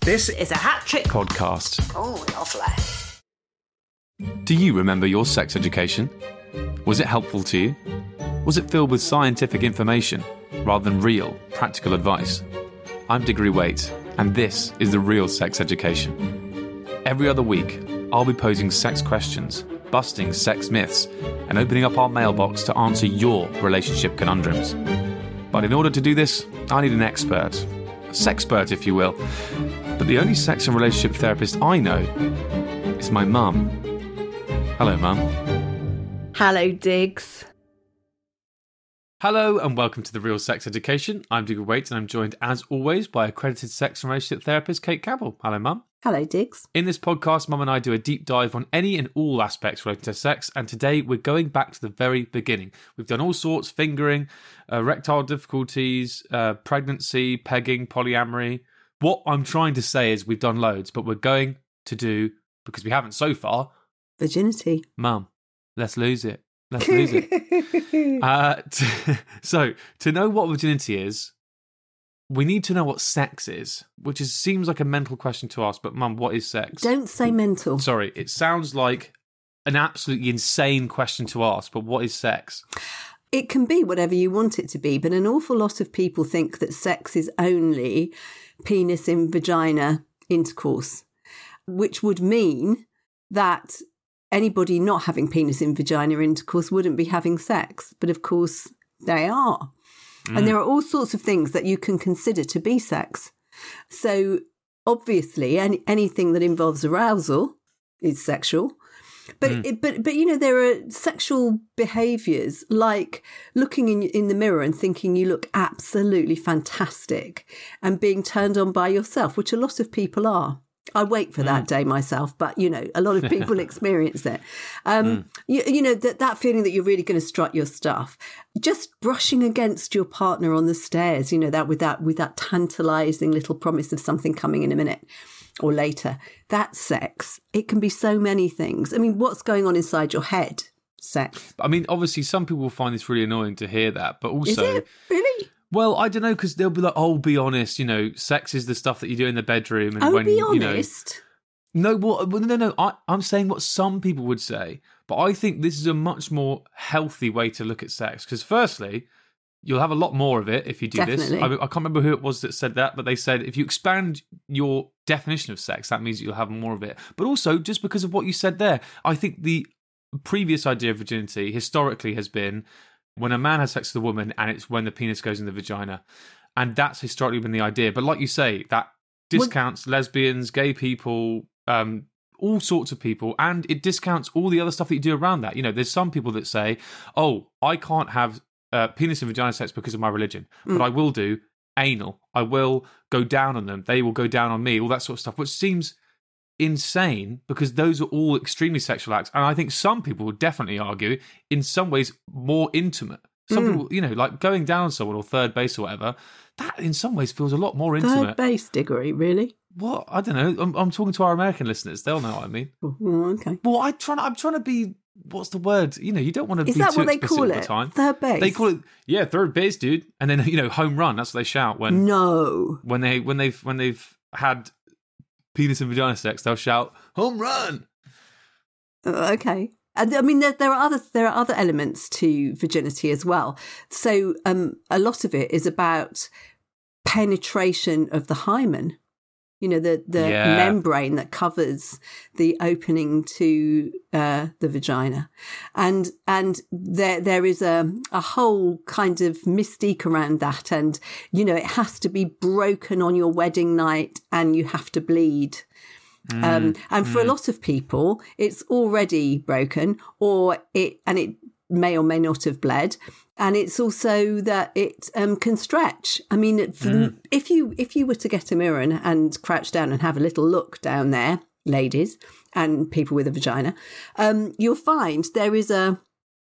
This is a hat trick podcast. Oh, lovely. Do you remember your sex education? Was it helpful to you? Was it filled with scientific information rather than real, practical advice? I'm Diggory Waite, and this is The Real Sex Education. Every other week, I'll be posing sex questions, busting sex myths, and opening up our mailbox to answer your relationship conundrums. But in order to do this, I need an expert. A sexpert, if you will. But the only sex and relationship therapist I know is my mum. Hello, Mum. Hello, Diggs. Hello and welcome to The Real Sex Education. I'm Diggory Waite and I'm joined, as always, by accredited sex and relationship therapist Kate Cabell. Hello, Mum. Hello, Diggs. In this podcast, Mum and I do a deep dive on any and all aspects related to sex, and today we're going back to the very beginning. We've done all sorts: fingering, erectile difficulties, pregnancy, pegging, polyamory. What I'm trying to say is we've done loads, but we're going to do, because we haven't so far, virginity. Mum, let's lose it. Let's lose it. So, to know what virginity is, we need to know what sex is, which seems like a mental question to ask, but Mum, what is sex? Don't say mental. Sorry, it sounds like an absolutely insane question to ask, but what is sex? It can be whatever you want it to be, but an awful lot of people think that sex is only penis in vagina intercourse, which would mean that anybody not having penis in vagina intercourse wouldn't be having sex. But of course, they are. And there are all sorts of things that you can consider to be sex. So obviously, anything that involves arousal is sexual. But but you know, there are sexual behaviours like looking in the mirror and thinking you look absolutely fantastic and being turned on by yourself, which a lot of people are. I wait for that day myself, but, you know, a lot of people experience it. You know, that feeling that you're really going to strut your stuff. Just brushing against your partner on the stairs, you know, that with that tantalising little promise of something coming in a minute or later. That's sex. It can be so many things. I mean, what's going on inside your head? Sex. I mean, obviously, some people will find this really annoying to hear that, but also... Is it? Really? Well, I don't know, because they'll be like, oh, be honest, you know, sex is the stuff that you do in the bedroom. And be honest? You know, no, I'm saying what some people would say, but I think this is a much more healthy way to look at sex, because firstly, you'll have a lot more of it if you do this. I can't remember who it was that said that, but they said if you expand your definition of sex, that means you'll have more of it. But also, just because of what you said there, I think the previous idea of virginity historically has been when a man has sex with a woman and it's when the penis goes in the vagina. And that's historically been the idea. But like you say, that discounts lesbians, gay people, all sorts of people, and it discounts all the other stuff that you do around that. You know, there's some people that say, oh, I can't have penis and vagina sex because of my religion, but I will do anal. I will go down on them. They will go down on me, all that sort of stuff, which seems insane because those are all extremely sexual acts. And I think some people would definitely argue in some ways more intimate. Some people, you know, like going down on someone or third base or whatever, that in some ways feels a lot more intimate. Third base, Diggory, really? What? I don't know. I'm talking to our American listeners. They'll know what I mean. Oh, okay. Well, I'm trying to be, what's the word? You know, you don't want to be too explicit all the time. Is that what they call it? Third base? They call it, yeah, third base, dude. And then, you know, home run. That's what they shout when... No. When they've had penis and vagina sex, they'll shout, home run! Okay. I mean, there are other elements to virginity as well. So a lot of it is about penetration of the hymen. You know, the membrane that covers the opening to the vagina. And there is a whole kind of mystique around that. And, you know, it has to be broken on your wedding night and you have to bleed. And for a lot of people, it's already broken or it may or may not have bled. And it's also that it can stretch. I mean, if you were to get a mirror and crouch down and have a little look down there, ladies and people with a vagina, you'll find there is a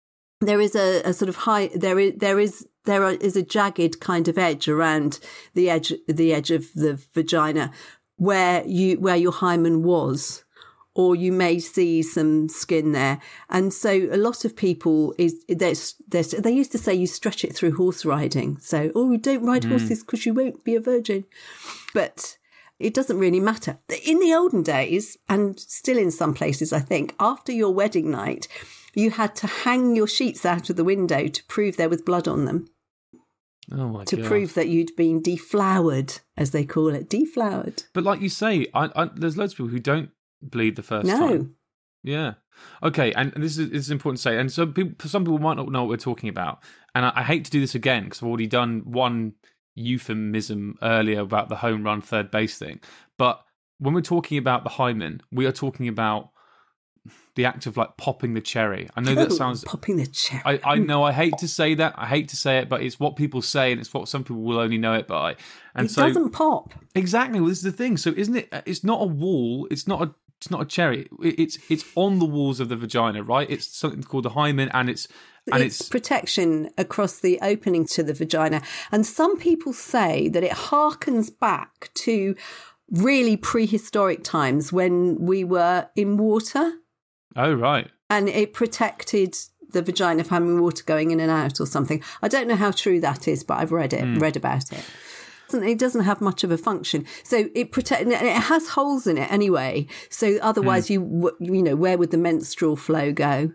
sort of high, there is a jagged kind of edge around the edge of the vagina where your hymen was. Or you may see some skin there. And so a lot of people, they used to say you stretch it through horse riding. So, don't ride horses because you won't be a virgin. But It doesn't really matter. In the olden days, and still in some places, I think, after your wedding night, you had to hang your sheets out of the window to prove there was blood on them. Oh my to God. prove that you'd been deflowered, as they call it, deflowered. But like you say, there's loads of people who don't bleed the first time. Yeah. Okay, and this is important to say. And so some people might not know what we're talking about. And I hate to do this again because I've already done one euphemism earlier about the home run third base thing. But when we're talking about the hymen, we are talking about the act of like popping the cherry. I know that sounds... Popping the cherry. I know I hate to say that. I hate to say it, but it's what people say and it's what some people will only know it by. And it doesn't pop. Exactly. Well, this is the thing. So isn't it... It's not a wall. It's not a cherry. It's on the walls of the vagina, right? It's something called the hymen and it's protection across the opening to the vagina. And some people say that it harkens back to really prehistoric times when we were in water. Oh, right. And it protected the vagina from having water going in and out or something. I don't know how true that is, but I've read about it. It doesn't have much of a function. So it has holes in it anyway. So otherwise, you know, where would the menstrual flow go?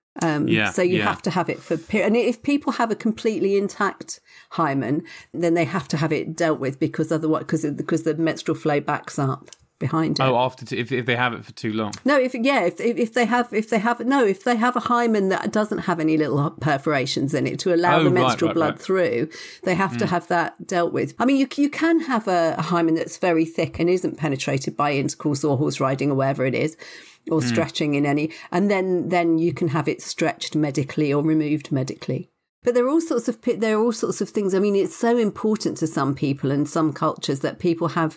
So you have to have it for period. And if people have a completely intact hymen, then they have to have it dealt with because otherwise, because the menstrual flow backs up behind it. Oh, if they have it for too long. No, if they have a hymen that doesn't have any little perforations in it to allow the menstrual blood through, they have to have that dealt with. I mean, you can have a hymen that's very thick and isn't penetrated by intercourse or horse riding or wherever it is, or stretching in any, and then you can have it stretched medically or removed medically. But there are all sorts of things. I mean, it's so important to some people and some cultures that people have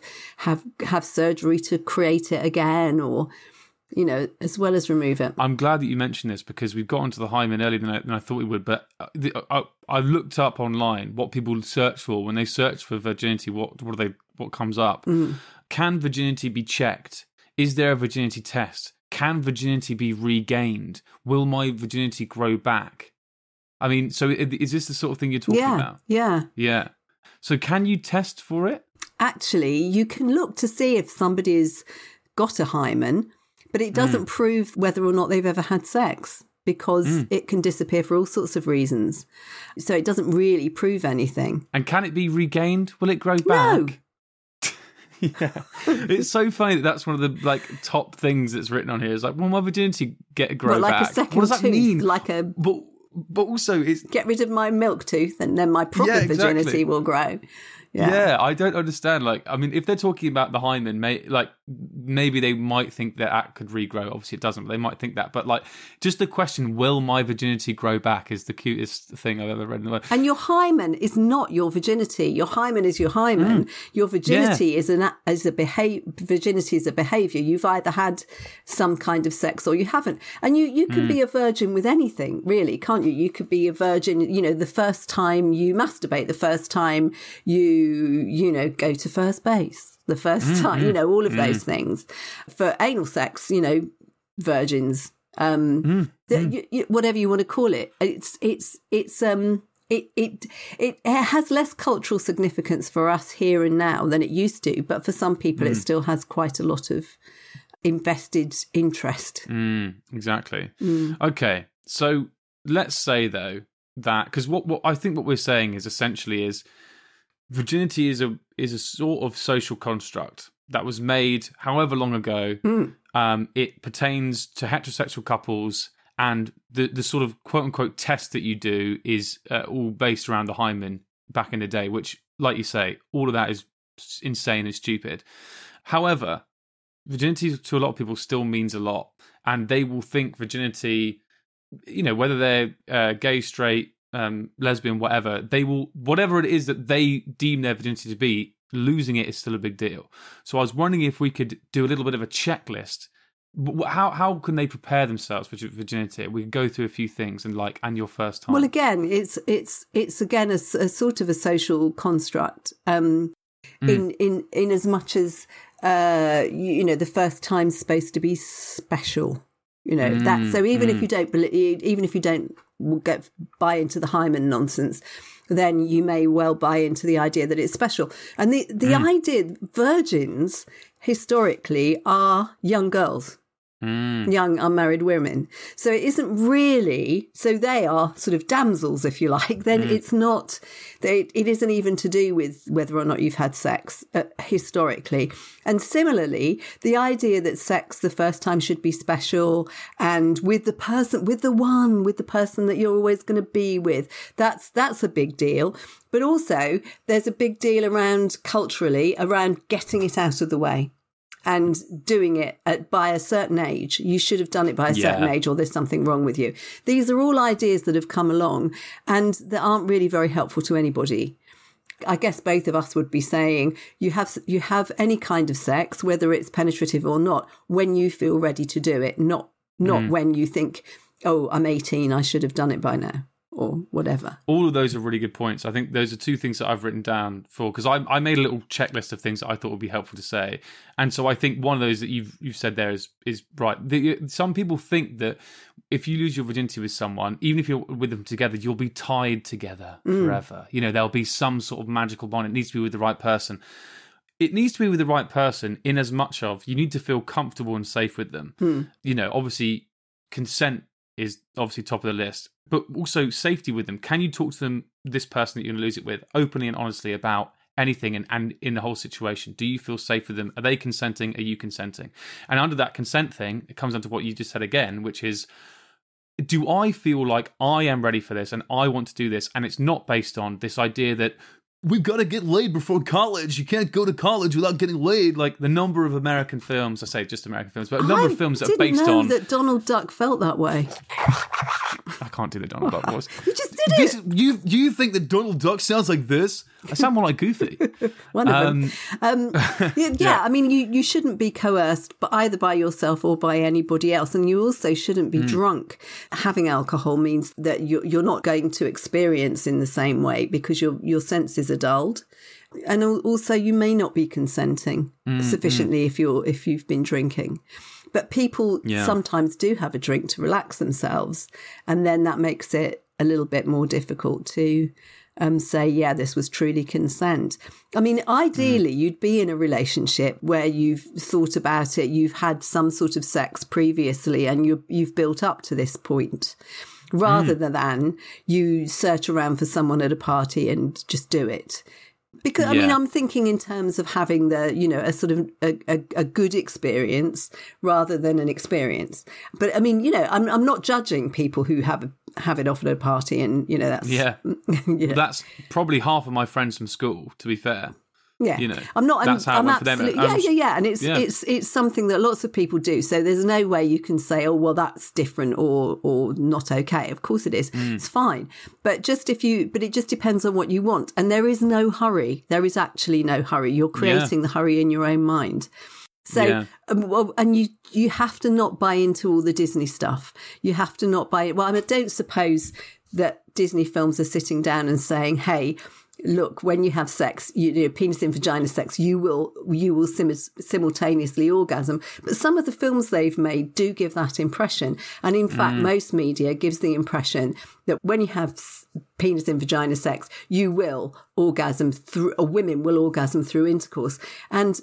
surgery to create it again, or, you know, as well as remove it. I'm glad that you mentioned this because we've got onto the hymen earlier than I thought we would. But I looked up online what people search for when they search for virginity. What comes up? Can virginity be checked? Is there a virginity test? Can virginity be regained? Will my virginity grow back? I mean, so is this the sort of thing you're talking about? Yeah. So can you test for it? Actually, you can look to see if somebody's got a hymen, but it doesn't prove whether or not they've ever had sex because it can disappear for all sorts of reasons. So it doesn't really prove anything. And can it be regained? Will it grow back? No. Yeah, it's so funny that's one of the top things that's written on here. Is like, well, my virginity grow back. A second what does that mean? But also, it's get rid of my milk tooth, and then my proper virginity will grow. Yeah, I don't understand. Like, I mean, if they're talking about the hymen, maybe they might think that could regrow. Obviously, it doesn't. But they might think that. But just the question, will my virginity grow back, is the cutest thing I've ever read in the world. And your hymen is not your virginity. Your hymen is your hymen. Your virginity is a virginity is a behaviour. You've either had some kind of sex or you haven't. And you can be a virgin with anything, really, can't you? You could be a virgin, you know, the first time you masturbate, the first time you go to first base, the first time, you know, all of those things. For anal sex, you know, virgins, whatever you want to call it, it has less cultural significance for us here and now than it used to, but for some people it still has quite a lot of invested interest. Exactly. Okay, so let's say though that, because what I think what we're saying is essentially virginity is a sort of social construct that was made however long ago. It pertains to heterosexual couples, and the sort of quote-unquote test that you do is all based around the hymen back in the day, which, like you say, all of that is insane and stupid. However, virginity to a lot of people still means a lot, and they will think virginity, you know, whether they're gay, straight, lesbian, whatever, they will, whatever it is that they deem their virginity to be, losing it is still a big deal. So I was wondering if we could do a little bit of a checklist. How can they prepare themselves for virginity? We could go through a few things and your first time. Well, again, it's again a sort of a social construct. In as much as you know, the first time's supposed to be special. You know, that. So even if you don't believe, even if you don't buy into the hymen nonsense, then you may well buy into the idea that it's special. And the idea, virgins historically are young girls. Young unmarried women. So it isn't really, so they are sort of damsels, if you like. Then it's not, it isn't even to do with whether or not you've had sex historically. And similarly, the idea that sex the first time should be special and with the person, with the person that you're always going to be with, that's a big deal. But also there's a big deal around culturally around getting it out of the way. And doing it by a certain age. You should have done it by a certain age, or there's something wrong with you. These are all ideas that have come along and that aren't really very helpful to anybody. I guess both of us would be saying you have any kind of sex, whether it's penetrative or not, when you feel ready to do it, not when you think, oh, I'm 18, I should have done it by now. Or whatever. All of those are really good points. I think those are two things that I've written down for, because I made a little checklist of things that I thought would be helpful to say. And so I think one of those that you've said there is right. Some people think that if you lose your virginity with someone, even if you're with them together, you'll be tied together forever. You know, there'll be some sort of magical bond. It needs to be with the right person. It needs to be with the right person in as much of you need to feel comfortable and safe with them. You know, obviously consent is obviously top of the list, but also safety with them. Can you talk to them, this person that you're going to lose it with, openly and honestly about anything and in the whole situation? Do you feel safe with them? Are they consenting? Are you consenting? And under that consent thing, it comes down to what you just said again, which is, do I feel like I am ready for this and I want to do this? And it's not based on this idea that we've got to get laid before college. You can't go to college without getting laid. Like the number of American films, I say just American films, but a number of films that are based on... I didn't know that Donald Duck felt that way. I can't do the Donald Duck voice. You just did it. You think that Donald Duck sounds like this? I sound more like Goofy. One of them. I mean, you shouldn't be coerced, but either by yourself or by anybody else. And you also shouldn't be drunk. Having alcohol means that you're not going to experience in the same way because your senses are dulled. And also you may not be consenting sufficiently if you've been drinking. But people sometimes do have a drink to relax themselves. And then that makes it a little bit more difficult to say, yeah, this was truly consent. I mean, ideally, you'd be in a relationship where you've thought about it, you've had some sort of sex previously, and you've built up to this point, rather than you search around for someone at a party and just do it. Because, I mean, I'm thinking in terms of having a sort of a good experience rather than an experience. But I mean, I'm not judging people who have it off at a party and, that's... Yeah. That's probably half of my friends from school, to be fair. Yeah, I'm not. That's how it went for them. And it's something that lots of people do. So there's no way you can say, oh, well, that's different or not okay. Of course it is. It's fine. But it just depends on what you want. And there is no hurry. There is actually no hurry. You're creating the hurry in your own mind. So, and you have to not buy into all the Disney stuff. You have to not buy it. Well, I don't suppose that Disney films are sitting down and saying, hey, look, when you have sex, penis in vagina sex, you will simultaneously orgasm. But some of the films they've made do give that impression. And in fact, most media gives the impression that when you have penis in vagina sex, you will orgasm women will orgasm through intercourse. And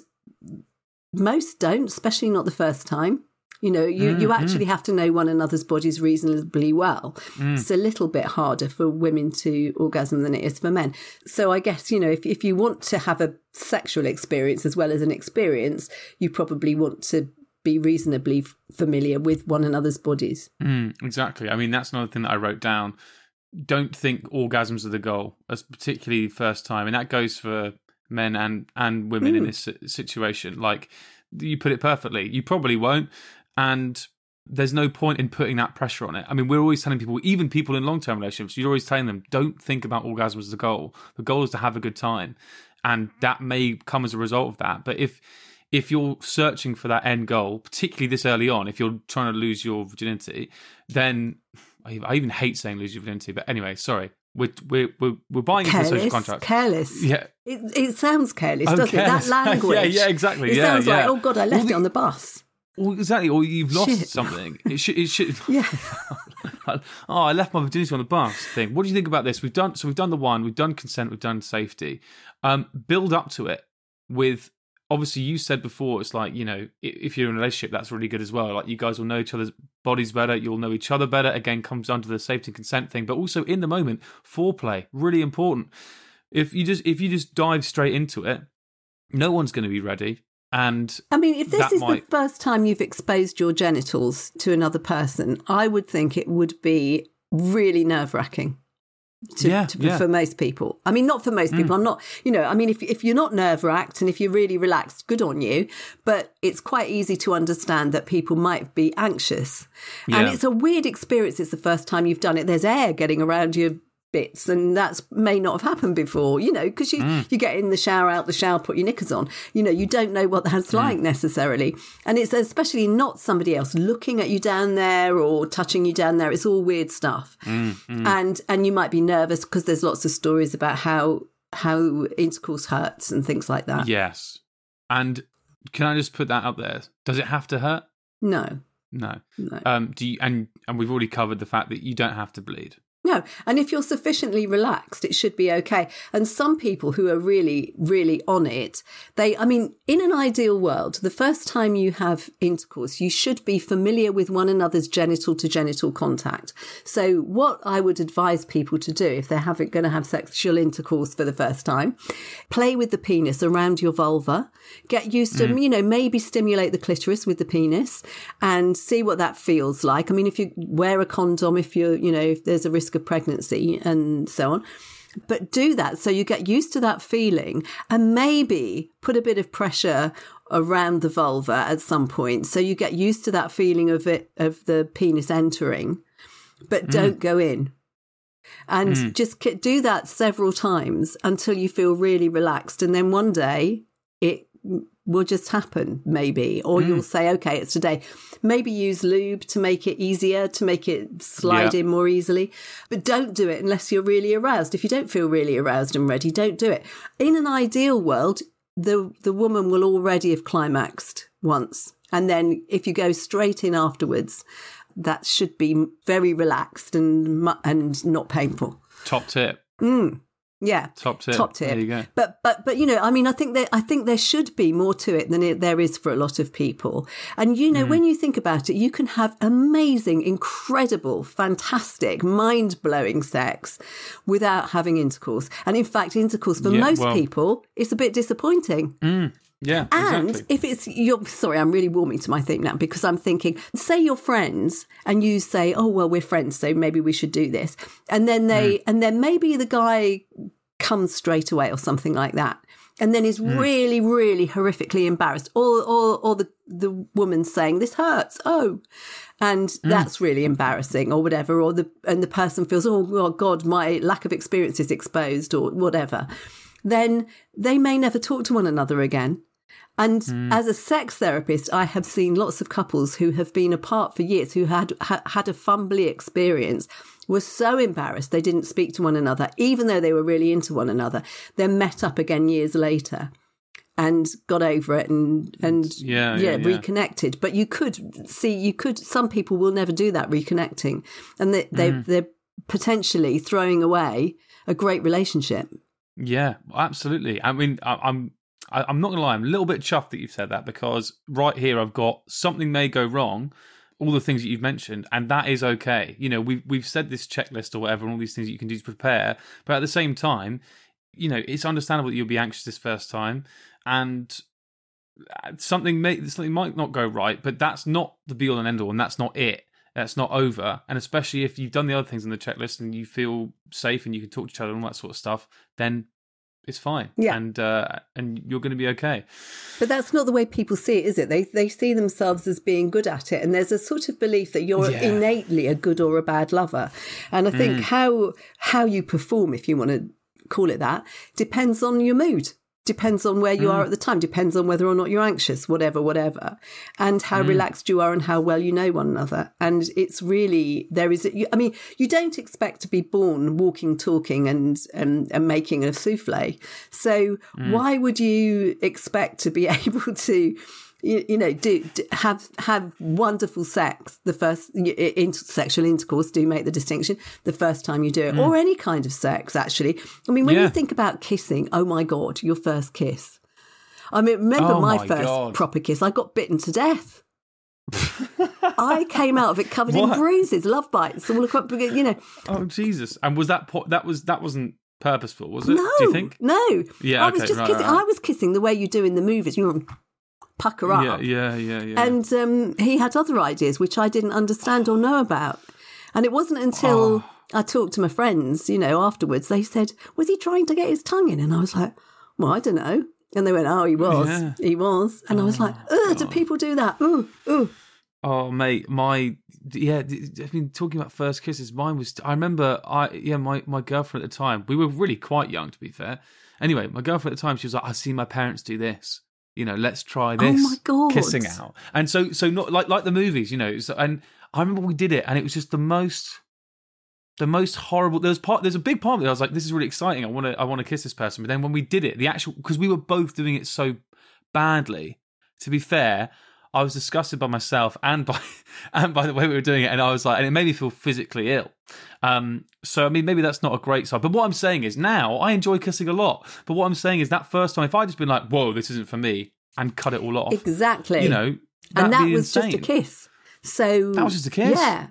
most don't, especially not the first time. You actually have to know one another's bodies reasonably well. It's a little bit harder for women to orgasm than it is for men. So I guess, if you want to have a sexual experience as well as an experience, you probably want to be reasonably familiar with one another's bodies. Exactly. I mean, that's another thing that I wrote down. Don't think orgasms are the goal, as particularly first time. And that goes for men and women in this situation. Like, you put it perfectly. You probably won't. And there's no point in putting that pressure on it. I mean, we're always telling people, even people in long-term relationships, you're always telling them, don't think about orgasm as the goal. The goal is to have a good time. And that may come as a result of that. But if you're searching for that end goal, particularly this early on, if you're trying to lose your virginity, then I even hate saying lose your virginity. But anyway, sorry. We're buying into the social contract. Careless. Yeah. It sounds careless, doesn't it? That language. yeah, exactly. It sounds like, oh God, I left it on the bus. Or exactly, or you've lost something. It should. Yeah. I left my virginity on the bus thing. What do you think about this? We've done the one, we've done consent, we've done safety. Build up to it with, obviously you said before, it's like, you know, if you're in a relationship, that's really good as well. Like you guys will know each other's bodies better, you'll know each other better. Again, comes under the safety and consent thing, but also in the moment, foreplay, really important. If you just dive straight into it, no one's going to be ready. And I mean, if this is the first time you've exposed your genitals to another person, I would think it would be really nerve-wracking for most people. I mean, not for most people. I'm not, you know, I mean, if you're not nerve-wracked and if you're really relaxed, good on you. But it's quite easy to understand that people might be anxious. Yeah. And it's a weird experience. It's the first time you've done it. There's air getting around your bits, and that's may not have happened before, you know, because you get in the shower, out the shower, put your knickers on, you know, you don't know what that's like necessarily, and it's especially not somebody else looking at you down there or touching you down there. It's all weird stuff. And you might be nervous because there's lots of stories about how intercourse hurts and things like that. Yes. And can I just put that up there? Does it have to hurt? No. Do you, and we've already covered the fact that you don't have to bleed. No. And if you're sufficiently relaxed, it should be okay. And some people who are really, really on it, I mean, in an ideal world, the first time you have intercourse, you should be familiar with one another's genital to genital contact. So what I would advise people to do if they're going to have sexual intercourse for the first time, play with the penis around your vulva, get used to, you know, maybe stimulate the clitoris with the penis and see what that feels like. I mean, if you wear a condom, if there's a risk of pregnancy and so on, but do that so you get used to that feeling, and maybe put a bit of pressure around the vulva at some point so you get used to that feeling of the penis entering, but don't go in. And just do that several times until you feel really relaxed, and then one day it will just happen, maybe, or you'll say, okay, it's today. Maybe use lube to make it easier, to make it slide in more easily, but don't do it unless you're really aroused. If you don't feel really aroused and ready, don't do it. In an ideal world, the woman will already have climaxed once, and then if you go straight in afterwards, that should be very relaxed and not painful. Top tip. Yeah, top tip. There you go. But you know, I mean, I think there should be more to it than there is for a lot of people. And you know, when you think about it, you can have amazing, incredible, fantastic, mind-blowing sex without having intercourse. And in fact, intercourse for most people is a bit disappointing. Yeah, and exactly. if sorry, I'm really warming to my thing now, because I'm thinking, say you're friends and you say, oh, well, we're friends, so maybe we should do this. And then and then maybe the guy comes straight away or something like that. And then is really, really horrifically embarrassed. Or the woman saying, this hurts. Oh, and that's really embarrassing or whatever. And the person feels, oh, God, my lack of experience is exposed or whatever. Then they may never talk to one another again. And as a sex therapist, I have seen lots of couples who have been apart for years, who had a fumbly experience, were so embarrassed they didn't speak to one another, even though they were really into one another. Then met up again years later and got over it and reconnected. But you could, some people will never do that reconnecting, and they're potentially throwing away a great relationship. Yeah, absolutely. I mean, I'm not going to lie, I'm a little bit chuffed that you've said that, because right here I've got something may go wrong, all the things that you've mentioned, and that is okay. You know, we've said this checklist or whatever, and all these things that you can do to prepare, but at the same time, you know, it's understandable that you'll be anxious this first time, and something might not go right, but that's not the be all and end all, and that's not it. That's not over. And especially if you've done the other things on the checklist and you feel safe and you can talk to each other and all that sort of stuff, then it's fine. Yeah. And you're going to be okay. But that's not the way people see it, is it? They see themselves as being good at it. And there's a sort of belief that you're innately a good or a bad lover. And I think how you perform, if you want to call it that, depends on your mood. Depends on where you are at the time, depends on whether or not you're anxious, whatever, and how relaxed you are and how well you know one another. And it's really, you don't expect to be born walking, talking and making a souffle. So why would you expect to be able to do have wonderful sex, the first sexual intercourse, do make the distinction, the first time you do it, or any kind of sex, actually. I mean, when you think about kissing, oh my God, your first kiss. I mean, remember my first proper kiss, I got bitten to death. I came out of it covered in bruises, love bites, all across, Oh, Jesus. And was that wasn't purposeful, was it? No, do you think? No. Yeah, I was just kissing. Right. I was kissing the way you do in the movies. Pucker up. Yeah. And he had other ideas which I didn't understand or know about. And it wasn't until I talked to my friends, afterwards, they said, was he trying to get his tongue in? And I was like, well, I don't know. And they went, oh, he was. Yeah. He was. And I was like, do people do that? Ooh. Oh, mate, I mean, talking about first kisses, mine was, I remember, my girlfriend at the time, we were really quite young, to be fair. Anyway, my girlfriend at the time, she was like, I've seen my parents do this. Let's try this. Oh my God. Kissing out. And so not like the movies, and I remember we did it and it was just the most horrible. There's a big part of it. I was like, this is really exciting. I want to kiss this person. But then when we did it, because we were both doing it so badly, to be fair, I was disgusted by myself and by the way we were doing it. And I was like, and it made me feel physically ill. So, I mean, maybe that's not a great sign. But what I'm saying is now I enjoy kissing a lot. But what I'm saying is that first time, if I'd just been like, whoa, this isn't for me, and cut it all off. Exactly. And that was insane. just a kiss. So that was just a kiss? Yeah.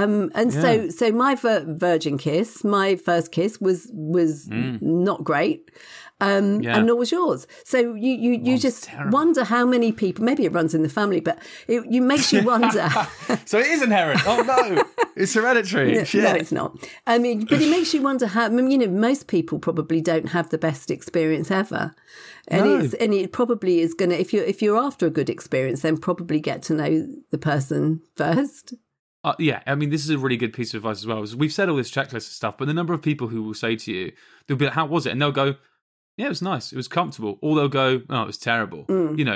So my virgin kiss, my first kiss was not great. And nor was yours. So you just wonder how many people, maybe it runs in the family, but it makes you wonder. So it is inherent. Oh no, it's hereditary. No, it's not. I mean, but it makes you wonder how, most people probably don't have the best experience ever. And it probably is going to, if you're after a good experience, then probably get to know the person first. I mean, this is a really good piece of advice as well. We've said all this checklist and stuff, but the number of people who will say to you, they'll be like, how was it? And they'll go, yeah, it was nice. It was comfortable. Or they'll go, oh, it was terrible.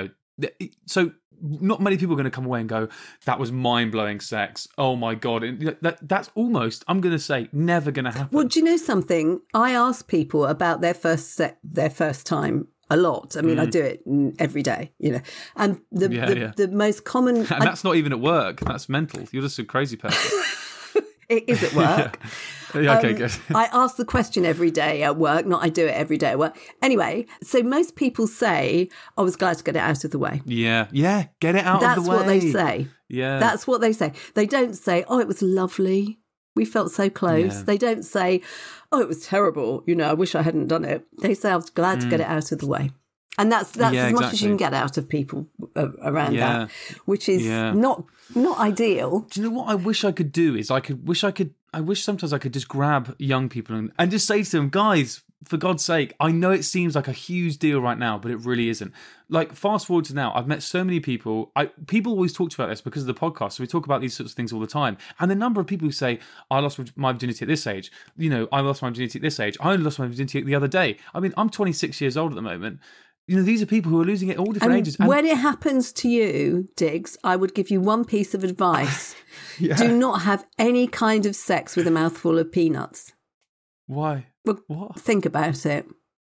So not many people are going to come away and go, that was mind-blowing sex. Oh, my God. And that's almost, I'm going to say, never going to happen. Well, do you know something? I ask people about their first time a lot. I mean, I do it every day, And the most common... And that's not even at work. That's mental. You're just a crazy person. It is at work. Okay, good. I ask the question every day at work, not I do it every day at work. Anyway, so most people say, I was glad to get it out of the way. Yeah, get it out of the way. That's what they say. Yeah. That's what they say. They don't say, oh, it was lovely. We felt so close. Yeah. They don't say, oh, it was terrible. I wish I hadn't done it. They say, I was glad to get it out of the way. And that's as much as you can get out of people around that, which is not ideal. Do you know what I wish I could do is I wish sometimes I could just grab young people and just say to them, guys, for God's sake, I know it seems like a huge deal right now, but it really isn't. Like, fast forward to now, I've met so many people. People always talk about this because of the podcast. So we talk about these sorts of things all the time. And the number of people who say, I lost my virginity at this age. I lost my virginity at this age. I only lost my virginity the other day. I mean, I'm 26 years old at the moment. These are people who are losing it at all different ages. And when it happens to you, Diggs, I would give you one piece of advice. Do not have any kind of sex with a mouthful of peanuts. Why? Well, what? Think about it.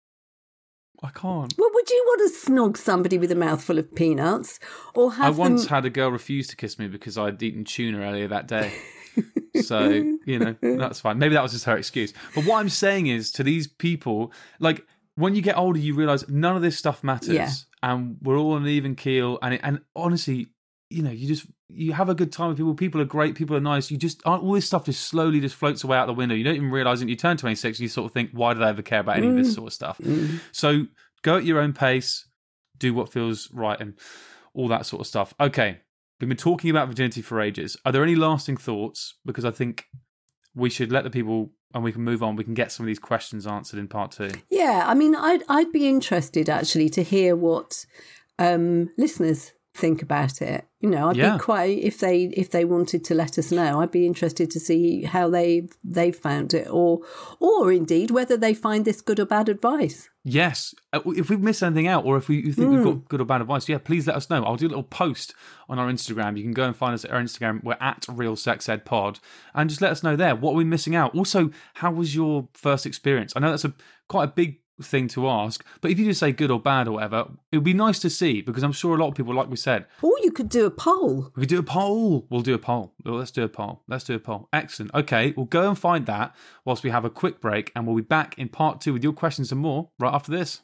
I can't. Well, would you want to snog somebody with a mouthful of peanuts? Or have I once had a girl refuse to kiss me because I'd eaten tuna earlier that day. So, that's fine. Maybe that was just her excuse. But what I'm saying is, to these people, like, when you get older, you realise none of this stuff matters, and we're all on an even keel. And honestly, you have a good time with people. People are great. People are nice. All this stuff just slowly just floats away out the window. You don't even realise it. You turn 26, and you sort of think, why did I ever care about any of this sort of stuff? So go at your own pace, do what feels right, and all that sort of stuff. Okay, we've been talking about virginity for ages. Are there any lasting thoughts? Because I think we should let the people, and we can move on. We can get some of these questions answered in part 2. Yeah, I mean, I'd be interested actually to hear what listeners think about it. I'd be quite, if they wanted to let us know, I'd be interested to see how they found it, or indeed whether they find this good or bad advice. Yes, if we've missed anything out, or if you think we've got good or bad advice, please let us know. I'll do a little post on our Instagram. You can go and find us at our Instagram. We're at RealSexEdPod, and just let us know there. What are we missing out? Also, how was your first experience? I know that's quite a big thing to ask. But if you just say good or bad or whatever, it would be nice to see, because I'm sure a lot of people, like we said. Or you could do a poll. We could do a poll. We'll do a poll. Let's do a poll. Excellent. Okay, we'll go and find that whilst we have a quick break, and we'll be back in part 2 with your questions and more right after this.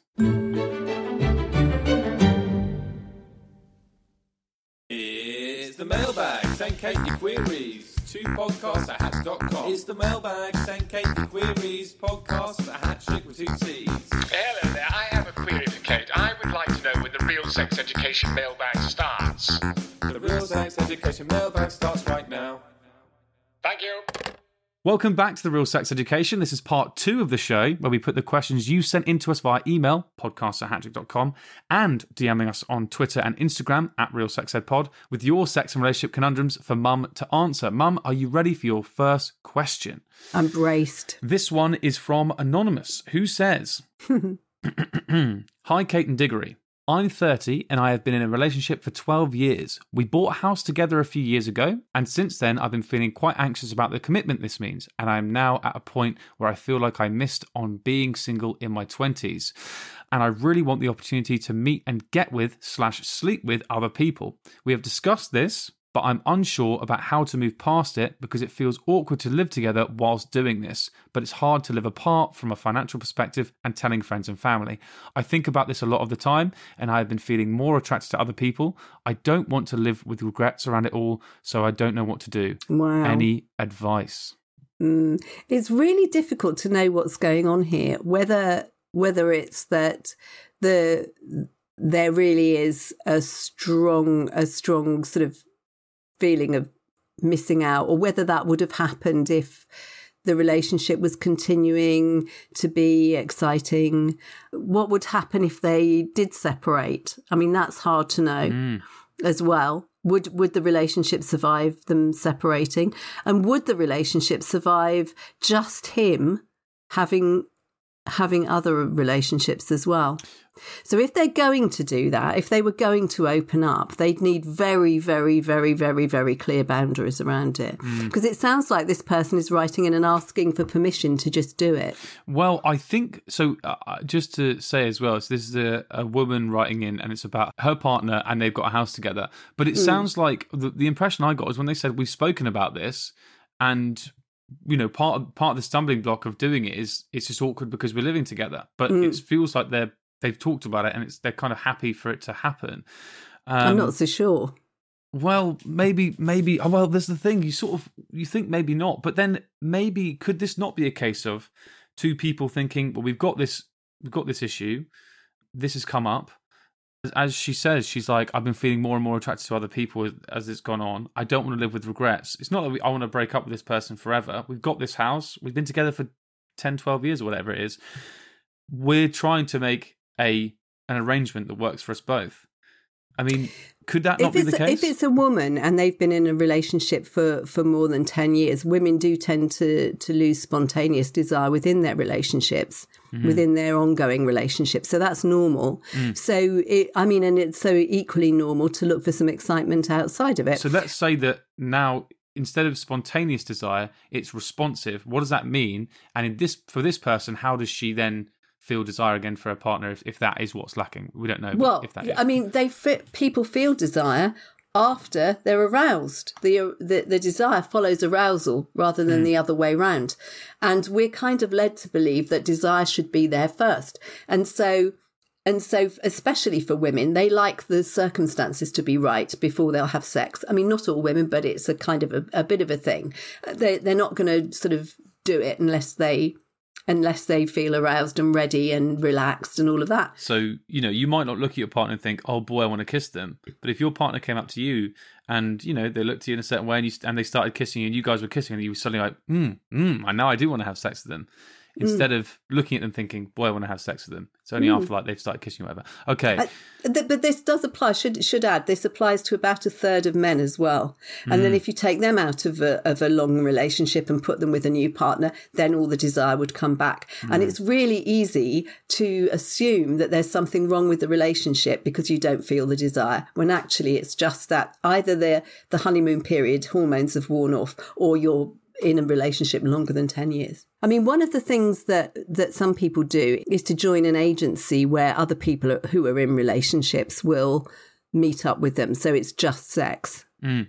It's the mailbag. Send Kate your queries to podcast@hatch.com. It's the mailbag. Send Kate your queries. Podcast@hatch with 2 C's. Hello there. I have a query for Kate. I would like to know when the Real Sex Education mailbag starts. The Real Sex Education mailbag starts right now. Thank you. Welcome back to the Real Sex Education. This is part 2 of the show, where we put the questions you sent in to us via email, podcast@hattrick.com, and DMing us on Twitter and Instagram @RealSexEdPod, with your sex and relationship conundrums for Mum to answer. Mum, are you ready for your first question? I'm braced. This one is from Anonymous, who says, Hi, Kate and Diggory. I'm 30 and I have been in a relationship for 12 years. We bought a house together a few years ago, and since then I've been feeling quite anxious about the commitment this means, and I am now at a point where I feel like I missed on being single in my 20s. And I really want the opportunity to meet and get with / sleep with other people. We have discussed this, but I'm unsure about how to move past it because it feels awkward to live together whilst doing this, but it's hard to live apart from a financial perspective and telling friends and family. I think about this a lot of the time, and I have been feeling more attracted to other people. I don't want to live with regrets around it all, so I don't know what to do. Wow. Any advice? It's really difficult to know what's going on here, whether it's that there really is a strong sort of feeling of missing out, or whether that would have happened if the relationship was continuing to be exciting. What would happen if they did separate? I mean, that's hard to know as well. Would the relationship survive them separating? And would the relationship survive just him having other relationships as well? So if they're going to do that, if they were going to open up, they'd need very, very, very, very, very clear boundaries around it. Because it sounds like this person is writing in and asking for permission to just do it. Well, I think, so just to say as well, so this is a woman writing in, and it's about her partner and they've got a house together. But it sounds like the impression I got was when they said, we've spoken about this, and you know, part of the stumbling block of doing it is it's just awkward because we're living together. But it feels like they've talked about it, and they're kind of happy for it to happen. I'm not so sure. Well, maybe. Well, there's the thing. You think maybe not, but then maybe could this not be a case of two people thinking, well, we've got this issue, this has come up. As she says, she's like, I've been feeling more and more attracted to other people as it's gone on. I don't want to live with regrets. It's not that I want to break up with this person forever. We've got this house. We've been together for 10, 12 years or whatever it is. We're trying to make an arrangement that works for us both. I mean, could that not be the case? If it's a woman and they've been in a relationship for more than 10 years, women do tend to lose spontaneous desire within their relationships, within their ongoing relationships. So that's normal. So, and it's so equally normal to look for some excitement outside of it. So let's say that now, instead of spontaneous desire, it's responsive. What does that mean? And for this person, how does she then feel desire again for a partner if that is what's lacking? We don't know. Well, if that is. I mean, people feel desire after they're aroused. The desire follows arousal rather than the other way round. And we're kind of led to believe that desire should be there first. And so, especially for women, they like the circumstances to be right before they'll have sex. I mean, not all women, but it's a kind of a bit of a thing. They're not going to sort of do it unless they feel aroused and ready and relaxed and all of that. So, you might not look at your partner and think, oh boy, I want to kiss them. But if your partner came up to you and, they looked at you in a certain way and they started kissing you and you guys were kissing and you were suddenly like, I know I do want to have sex with them. Instead of looking at them thinking, boy, I want to have sex with them. It's only after they've started kissing you or whatever. Okay. But this does apply, should add, this applies to about a third of men as well. And then if you take them out of a long relationship and put them with a new partner, then all the desire would come back. And it's really easy to assume that there's something wrong with the relationship because you don't feel the desire, when actually it's just that either the honeymoon period, hormones have worn off, or you're in a relationship longer than 10 years. I mean, one of the things that some people do is to join an agency where other people who are in relationships will meet up with them. So it's just sex.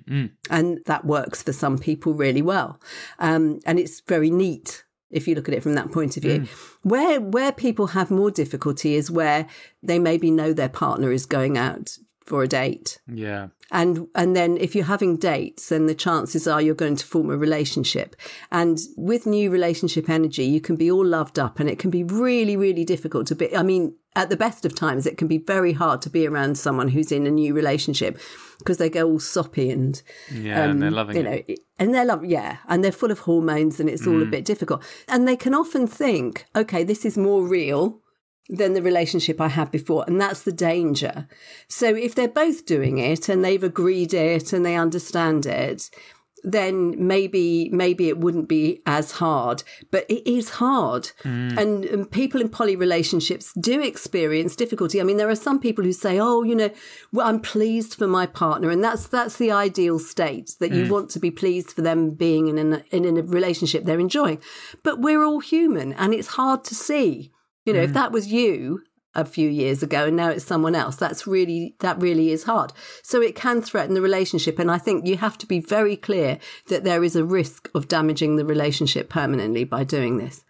And that works for some people really well. And it's very neat if you look at it from that point of view. Where people have more difficulty is where they maybe know their partner is going out for a date. Yeah. And then if you're having dates, then the chances are you're going to form a relationship. And with new relationship energy, you can be all loved up, and it can be really, really difficult to be. I mean, at the best of times, it can be very hard to be around someone who's in a new relationship because they go all soppy and and they're loving it. And they're and they're full of hormones, and it's all a bit difficult. And they can often think, okay, this is more real than the relationship I had before. And that's the danger. So if they're both doing it and they've agreed it and they understand it, then maybe it wouldn't be as hard. But it is hard. And people in poly relationships do experience difficulty. I mean, there are some people who say, oh, well, I'm pleased for my partner. And that's the ideal state, that you want to be pleased for them being in a relationship they're enjoying. But we're all human, and it's hard to see. If that was you a few years ago and now it's someone else, that really is hard. So it can threaten the relationship. And I think you have to be very clear that there is a risk of damaging the relationship permanently by doing this.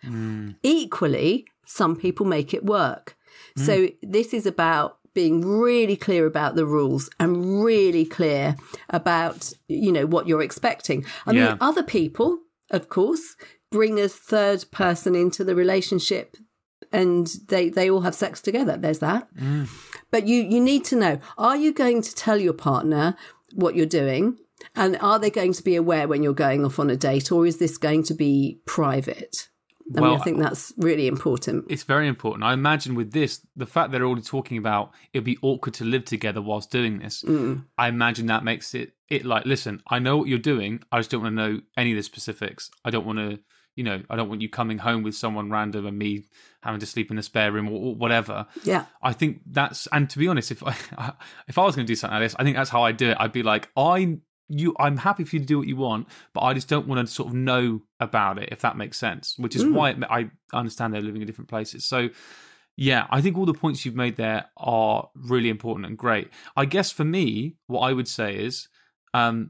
Equally, some people make it work. So this is about being really clear about the rules and really clear about, what you're expecting. I mean, other people, of course, bring a third person into the relationship, and they all have sex together. There's that. But you need to know, are you going to tell your partner what you're doing? And are they going to be aware when you're going off on a date, or is this going to be private? I think that's really important. It's very important. I imagine with this, the fact they're already talking about it'd be awkward to live together whilst doing this, I imagine that makes it like, listen, I know what you're doing. I just don't want to know any of the specifics. I don't want to... I don't want you coming home with someone random and me having to sleep in the spare room or whatever. Yeah. I think that's, and to be honest, if I was going to do something like this, I think that's how I'd do it. I'd be like, I'm happy for you to do what you want, but I just don't want to sort of know about it, if that makes sense, which is why I understand they're living in different places. So yeah, I think all the points you've made there are really important and great. I guess for me, what I would say is, and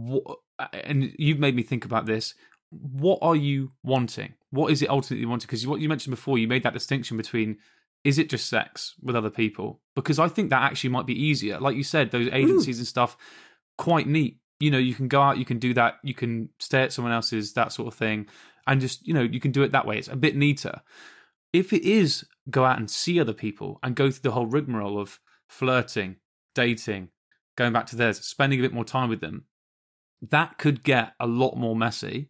you've made me think about this, what are you wanting? What is it ultimately you wanting? Because what you mentioned before, you made that distinction between, is it just sex with other people? Because I think that actually might be easier. Like you said, those agencies and stuff, quite neat. You can go out, you can do that, you can stay at someone else's, that sort of thing. And just, you can do it that way. It's a bit neater. If it is go out and see other people and go through the whole rigmarole of flirting, dating, going back to theirs, spending a bit more time with them, that could get a lot more messy.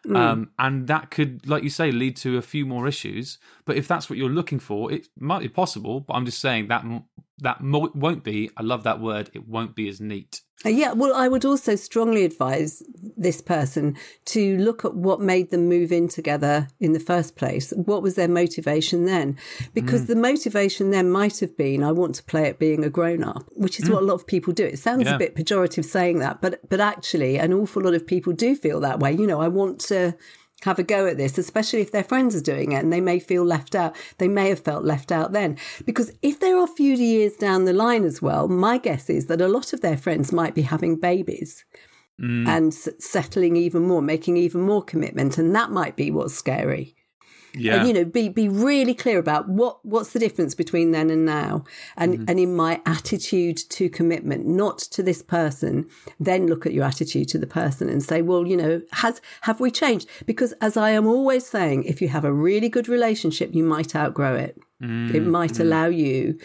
And that could, like you say, lead to a few more issues. But if that's what you're looking for, it might be possible. But I'm just saying that won't be, I love that word, it won't be as neat. Well, I would also strongly advise this person to look at what made them move in together in the first place. What was their motivation then? Because the motivation then might have been, I want to play at being a grown-up, which is what a lot of people do. It sounds a bit pejorative saying that, but actually an awful lot of people do feel that way. I want to have a go at this, especially if their friends are doing it and they may feel left out. They may have felt left out then. Because if they're a few years down the line as well, my guess is that a lot of their friends might be having babies and settling even more, making even more commitment. And that might be what's scary. Yeah. And, be really clear about what's the difference between then and now. And in my attitude to commitment, not to this person, then look at your attitude to the person and say, well, have we changed? Because as I am always saying, if you have a really good relationship, you might outgrow it. It might allow you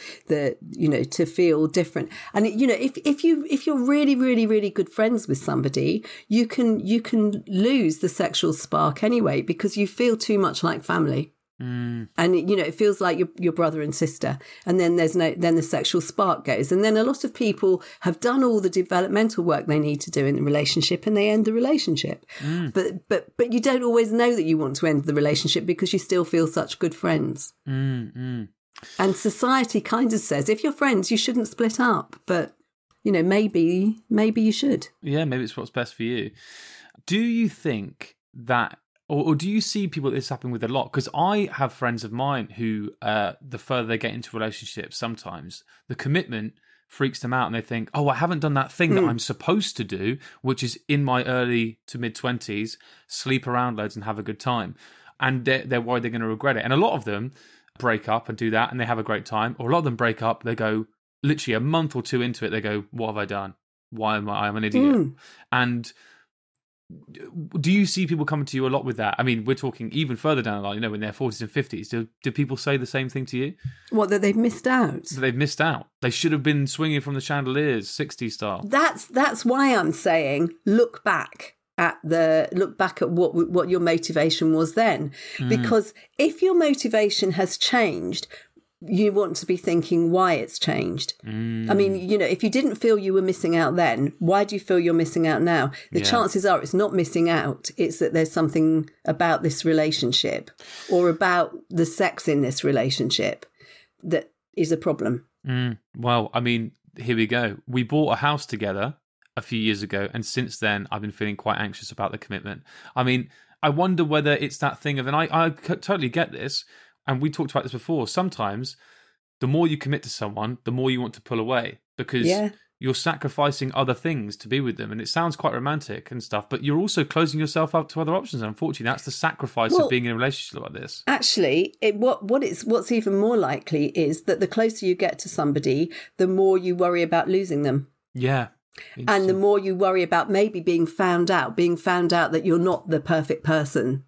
to feel different. And if you're really, really, really good friends with somebody, you can lose the sexual spark anyway, because you feel too much like family. And it feels like your brother and sister, and then then the sexual spark goes, and then a lot of people have done all the developmental work they need to do in the relationship, and they end the relationship. But you don't always know that you want to end the relationship because you still feel such good friends. And society kind of says, if you're friends, you shouldn't split up, but maybe you should. Yeah, maybe it's what's best for you. Do you think that, or do you see people that this happen with a lot? Because I have friends of mine who, the further they get into relationships, sometimes the commitment freaks them out and they think, oh, I haven't done that thing that I'm supposed to do, which is in my early to mid-20s, sleep around loads and have a good time. And they're worried they're going to regret it. And a lot of them break up and do that and they have a great time. Or a lot of them break up, they go literally a month or two into it, they go, what have I done? Why am I'm an idiot? And do you see people coming to you a lot with that? I mean, we're talking even further down the line, in their 40s and 50s. Do people say the same thing to you? What, that they've missed out? That they've missed out. They should have been swinging from the chandeliers, 60s style. That's why I'm saying look back at what your motivation was then. Because if your motivation has changed, you want to be thinking why it's changed. I mean, if you didn't feel you were missing out then, why do you feel you're missing out now? The chances are it's not missing out. It's that there's something about this relationship or about the sex in this relationship that is a problem. Well, I mean, here we go. We bought a house together a few years ago, and since then I've been feeling quite anxious about the commitment. I mean, I wonder whether it's that thing of, and I totally get this, and we talked about this before, sometimes the more you commit to someone, the more you want to pull away because you're sacrificing other things to be with them. And it sounds quite romantic and stuff, but you're also closing yourself up to other options. And unfortunately, that's the sacrifice of being in a relationship like this. Actually, what's even more likely is that the closer you get to somebody, the more you worry about losing them. Yeah. And the more you worry about maybe being found out that you're not the perfect person.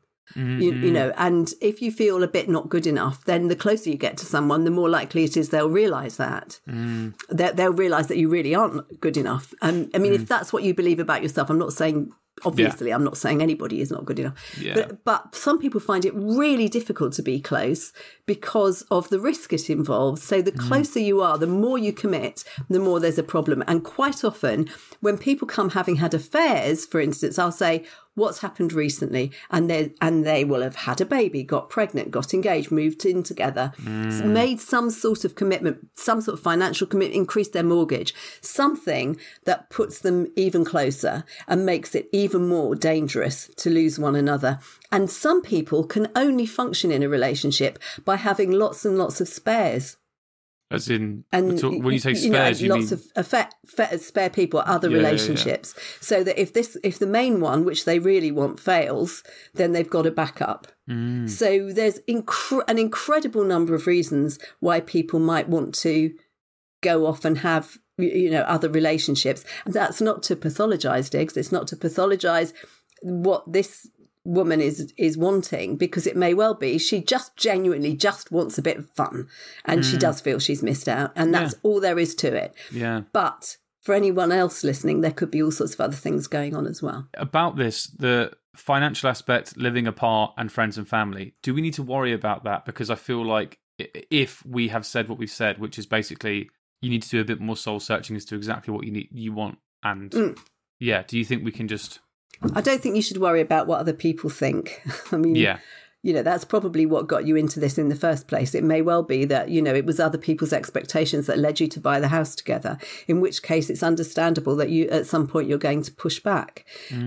And if you feel a bit not good enough, then the closer you get to someone, the more likely it is they'll realise that. They'll realise that you really aren't good enough. I mean, if that's what you believe about yourself, I'm not saying... Obviously, I'm not saying anybody is not good enough. But some people find it really difficult to be close because of the risk it involves. So the closer you are, the more you commit, the more there's a problem. And quite often, when people come having had affairs, for instance, I'll say, what's happened recently? And they will have had a baby, got pregnant, got engaged, moved in together, made some sort of commitment, some sort of financial commitment, increased their mortgage, something that puts them even closer and makes it even more dangerous to lose one another. And some people can only function in a relationship by having lots and lots of spares. As in, when you say spares, you mean... lots of spare people, other relationships. So that if the main one, which they really want, fails, then they've got a backup. So there's an incredible number of reasons why people might want to go off and have, other relationships. And that's not to pathologise, Diggs. It's not to pathologise what this woman is wanting, because it may well be she just genuinely just wants a bit of fun and she does feel she's missed out, and that's all there is to it. But for anyone else listening, there could be all sorts of other things going on as well. About this, the financial aspect, living apart and friends and family, do we need to worry about that? Because I feel like if we have said what we've said, which is basically you need to do a bit more soul searching as to exactly what you want, and do you think we can just... I don't think you should worry about what other people think. I mean, that's probably what got you into this in the first place. It may well be that, it was other people's expectations that led you to buy the house together, in which case it's understandable that you, at some point, you're going to push back.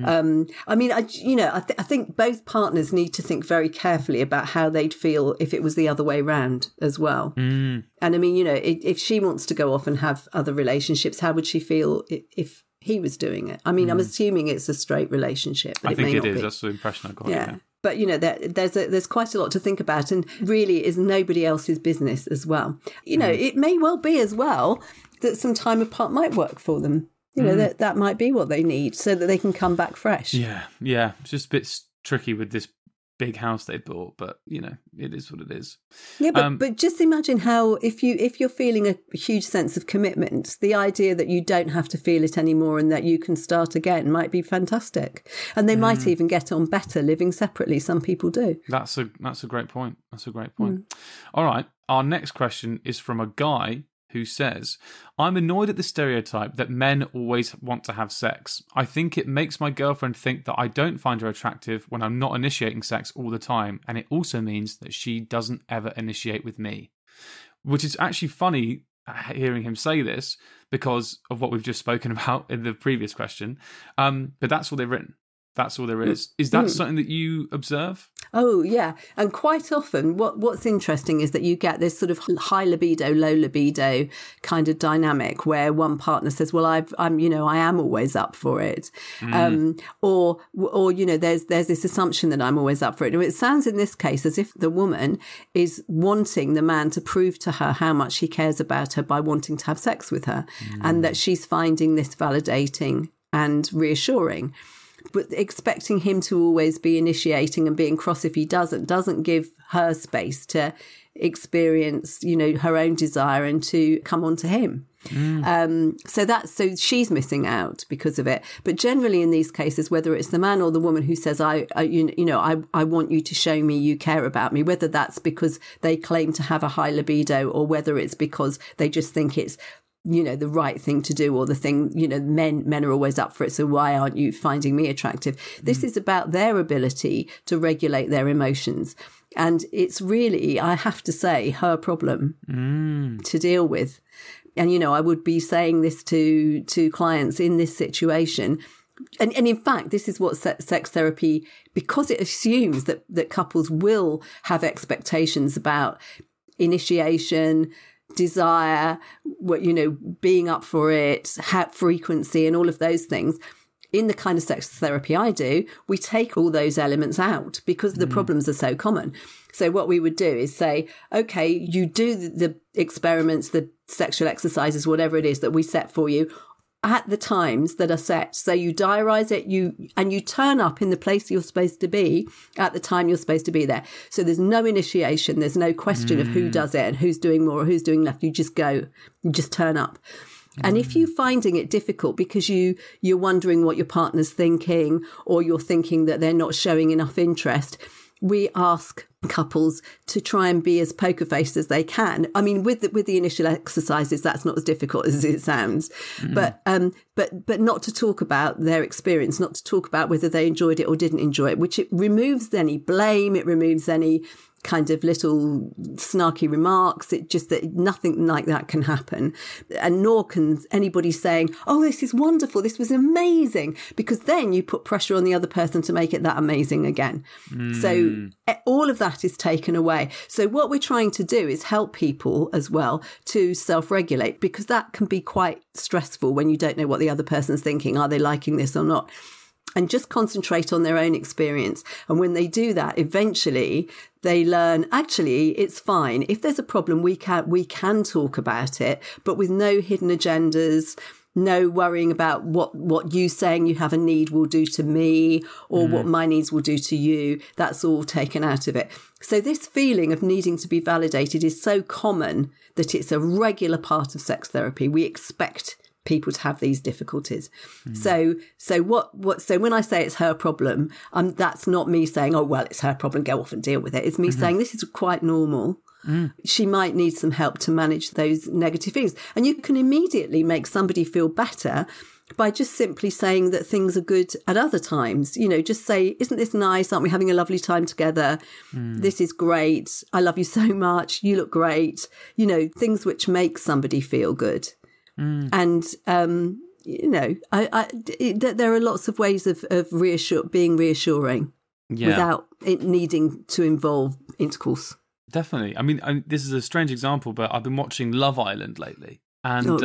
I think both partners need to think very carefully about how they'd feel if it was the other way round as well. And I mean, if she wants to go off and have other relationships, how would she feel if he was doing it? I mean, I'm assuming it's a straight relationship. But I think it is. Be. That's the impression I got. Yeah. But, there's quite a lot to think about, and really is nobody else's business as well. It may well be as well that some time apart might work for them. That might be what they need so that they can come back fresh. Yeah. It's just a bit tricky with this big house they bought, but it is what it is. Yeah, but just imagine how if you're feeling a huge sense of commitment, the idea that you don't have to feel it anymore and that you can start again might be fantastic. And they might even get on better living separately. Some people do. That's a great point. All right, our next question is from a guy who says, I'm annoyed at the stereotype that men always want to have sex. I think it makes my girlfriend think that I don't find her attractive when I'm not initiating sex all the time, and it also means that she doesn't ever initiate with me. Which is actually funny hearing him say this because of what we've just spoken about in the previous question, but that's what they've written. That's all there is. Is that something that you observe? Oh, yeah. And quite often what's interesting is that you get this sort of high libido, low libido kind of dynamic where one partner says, well, I am always up for it. Or, there's this assumption that I'm always up for it. And it sounds in this case as if the woman is wanting the man to prove to her how much he cares about her by wanting to have sex with her, and that she's finding this validating and reassuring. But expecting him to always be initiating and being cross if he doesn't give her space to experience, her own desire and to come on to him. So she's missing out because of it. But generally in these cases, whether it's the man or the woman who says, I want you to show me you care about me, whether that's because they claim to have a high libido or whether it's because they just think it's the right thing to do, or the thing, men are always up for it. So why aren't you finding me attractive? This is about their ability to regulate their emotions. And it's really, I have to say, her problem to deal with. And, I would be saying this to clients in this situation. And in fact, this is what sex therapy, because it assumes that couples will have expectations about initiation, desire, being up for it, frequency and all of those things. In the kind of sex therapy I do, we take all those elements out because the problems are so common. So what we would do is say, okay, you do the experiments, the sexual exercises, whatever it is that we set for you at the times that are set. So you diarise it, you turn up in the place you're supposed to be at the time you're supposed to be there. So there's no initiation, there's no question of who does it and who's doing more or who's doing less. You just go, you just turn up. And if you're finding it difficult because you're wondering what your partner's thinking, or you're thinking that they're not showing enough interest, we ask couples to try and be as poker faced as they can. I mean, with the initial exercises, that's not as difficult as it sounds, but not to talk about their experience, not to talk about whether they enjoyed it or didn't enjoy it, which it removes any blame, it removes any kind of little snarky remarks. It just that nothing like that can happen, and nor can anybody saying, oh, this is wonderful, this was amazing, because then you put pressure on the other person to make it that amazing again. So all of that is taken away. So what we're trying to do is help people as well to self-regulate, because that can be quite stressful when you don't know what the other person's thinking. Are they liking this or not? And just concentrate on their own experience. And when they do that, eventually they learn, actually, it's fine. If there's a problem, we can talk about it, but with no hidden agendas, no worrying about what you saying you have a need will do to me, or what my needs will do to you. That's all taken out of it. So this feeling of needing to be validated is so common that it's a regular part of sex therapy. We expect people to have these difficulties. So when I say it's her problem, that's not me saying, oh, well, it's her problem, go off and deal with it. It's me saying this is quite normal. She might need some help to manage those negative feelings. And you can immediately make somebody feel better by just simply saying that things are good at other times. Just say, isn't this nice? Aren't we having a lovely time together? This is great. I love you so much. You look great. Things which make somebody feel good. And, there are lots of ways of being reassuring without it needing to involve intercourse. Definitely. I mean, this is a strange example, but I've been watching Love Island lately. And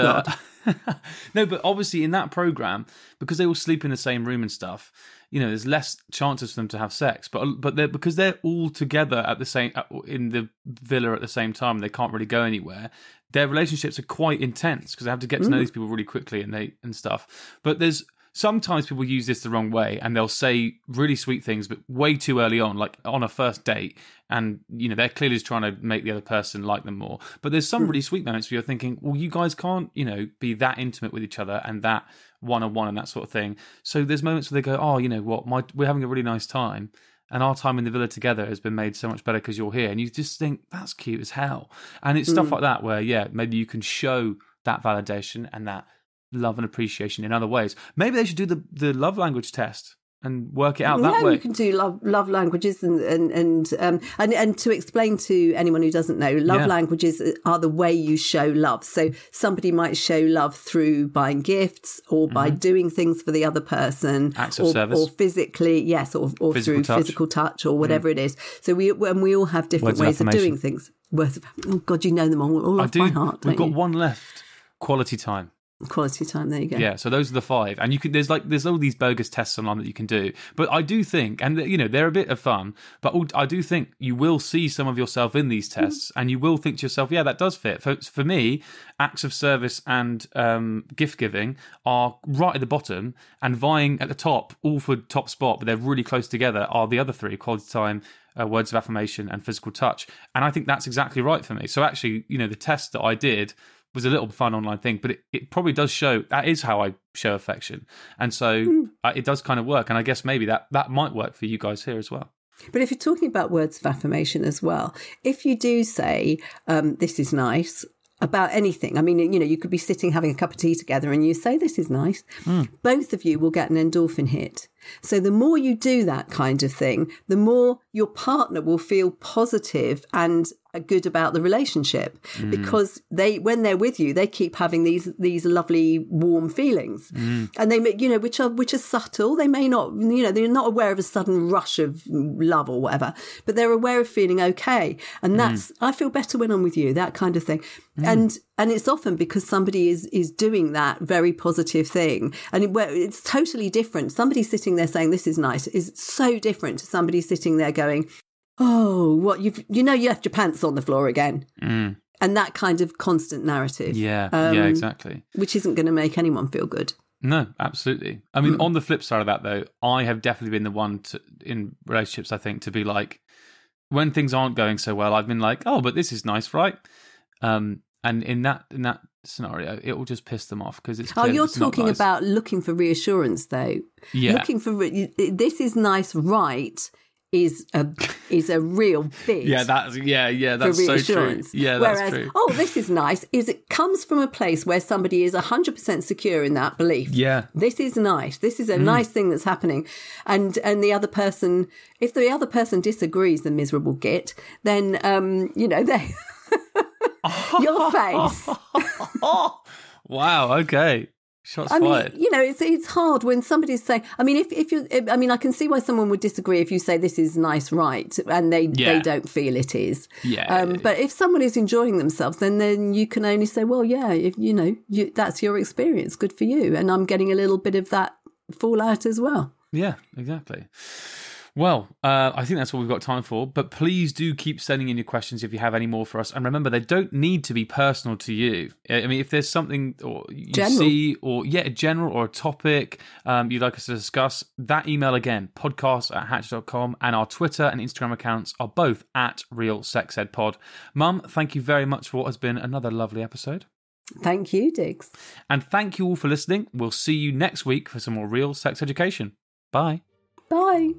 no, but obviously in that program, because they all sleep in the same room and stuff, there's less chances for them to have sex. But because they're all together in the villa at the same time, they can't really go anywhere. Their relationships are quite intense because they have to get to know these people really quickly and stuff. But there's sometimes people use this the wrong way, and they'll say really sweet things, but way too early on, like on a first date. And, they're clearly just trying to make the other person like them more. But there's some really sweet moments where you're thinking, well, you guys can't, be that intimate with each other and that one-on-one and that sort of thing. So there's moments where they go, oh, you know what, we're having a really nice time. And our time in the villa together has been made so much better because you're here. And you just think, that's cute as hell. And it's stuff like that where, maybe you can show that validation and that love and appreciation in other ways. Maybe they should do the love language test. and work it out that way. You can do love languages and to explain to anyone who doesn't know, love languages are the way you show love. So somebody might show love through buying gifts or by doing things for the other person, acts of service, or physically, or through physical touch or whatever it is. So we all have different ways of doing things. Oh God, you know them all off by heart. We've got one left. Quality time. Quality time, there you go. Yeah, so those are the 5. And you can there's all these bogus tests online that you can do. But I do think, and they're a bit of fun, but I do think you will see some of yourself in these tests and you will think to yourself, yeah, that does fit. For me, acts of service and gift giving are right at the bottom, and vying at the top, all for top spot, but they're really close together, are the other 3, quality time, words of affirmation and physical touch. And I think that's exactly right for me. So actually, the test that I did was a little fun online thing, but it probably does show, that is how I show affection. And so it does kind of work. And I guess maybe that might work for you guys here as well. But if you're talking about words of affirmation as well, if you do say, this is nice, about anything, I mean, you could be sitting having a cup of tea together and you say, this is nice. Both of you will get an endorphin hit. So the more you do that kind of thing, the more your partner will feel positive and good about the relationship, because when they're with you, they keep having these lovely warm feelings, and they which are subtle. They may not, they're not aware of a sudden rush of love or whatever, but they're aware of feeling okay, and that's I feel better when I'm with you, that kind of thing. And it's often because somebody is doing that very positive thing, and it's totally different. Somebody sitting there saying this is nice is so different to somebody sitting there going, oh, what you left your pants on the floor again. And that kind of constant narrative. Yeah, exactly. Which isn't going to make anyone feel good. No, absolutely. I mean, on the flip side of that, though, I have definitely been the one in relationships, I think, to be like, when things aren't going so well, I've been like, oh, but this is nice, right? And in that scenario, it will just piss them off because it's. Oh, you're talking about looking for reassurance, though. Yeah, looking for this is nice, right? Is a real bid. That's so true. Yeah, that's Whereas, true. oh, this is nice, it comes from a place where somebody is 100% secure in that belief. Yeah. This is nice. This is a nice thing that's happening. And the other person, if the other person disagrees, the miserable git, then, they... your face. Wow, okay. Shots fired. It's hard when somebody's saying, I mean, if you, I mean, I can see why someone would disagree if you say this is nice, right? And they don't feel it is. Yeah. But if someone is enjoying themselves, then you can only say, well, yeah, if that's your experience, good for you. And I'm getting a little bit of that fallout as well. Yeah, exactly. Well, I think that's all we've got time for, but please do keep sending in your questions if you have any more for us. And remember, they don't need to be personal to you. I mean, if there's something or you see, or a general or a topic you'd like us to discuss, that email again, podcast@hatch.com, and our Twitter and Instagram accounts are both @RealSexEdPod. Mum, thank you very much for what has been another lovely episode. Thank you, Diggs. And thank you all for listening. We'll see you next week for some more real sex education. Bye. Bye.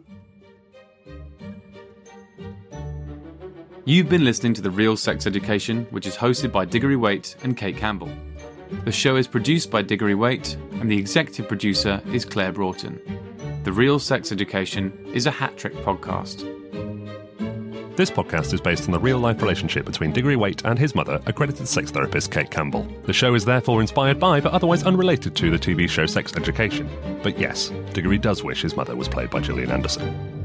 You've been listening to The Real Sex Education, which is hosted by Diggory Waite and Kate Campbell. The show is produced by Diggory Waite, and the executive producer is Claire Broughton. The Real Sex Education is a Hat Trick podcast. This podcast is based on the real-life relationship between Diggory Waite and his mother, accredited sex therapist Kate Campbell. The show is therefore inspired by, but otherwise unrelated to, the TV show Sex Education. But yes, Diggory does wish his mother was played by Gillian Anderson.